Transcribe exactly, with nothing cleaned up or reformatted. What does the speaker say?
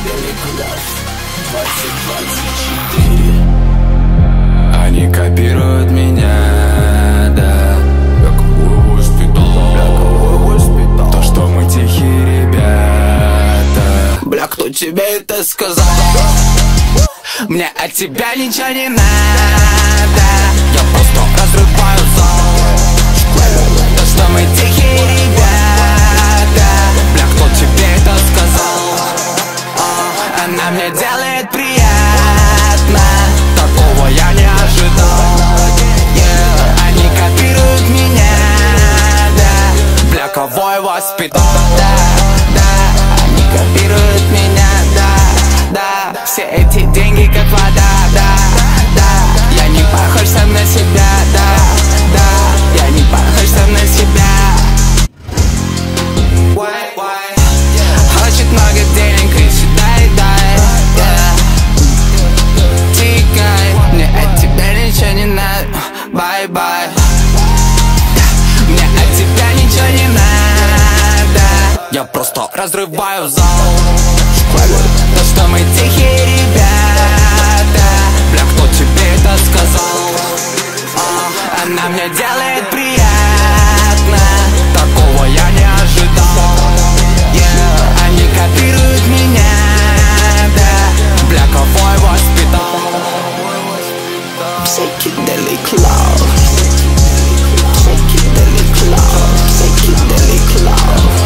Они копируют меня, да. Бляковой воспитал. То, что мы тихие ребята. Бля, кто тебе это сказал? Мне от тебя ничего не надо. Я просто разрываю зал. То, что мы тихие ребята. Бля, кто тебе это сказал? О, она мне делает приятно. Такого я не ожидал. Yeah. Они копируют меня, да. Бля, кого я воспитал? Да, да. Они копируют меня, да, да. Все эти деньги как вода, да, да. Я не похож сам на себя, да, да. Я не похож сам на себя. Хочет много денег, кричит дай, дай, yeah. Тикай, мне от тебя ничего не надо, бай-бай. Мне от тебя ничего не надо. Я просто разрываю зал. То, что мы тихие ребята. Бля, кто тебе это сказал? О, она мне делает приятно. Такого я не ожидал. Yeah. Они копируют меня, да. Бля, кого я воспитал? Psychedelic love. Psychedelic love. Psychedelic love.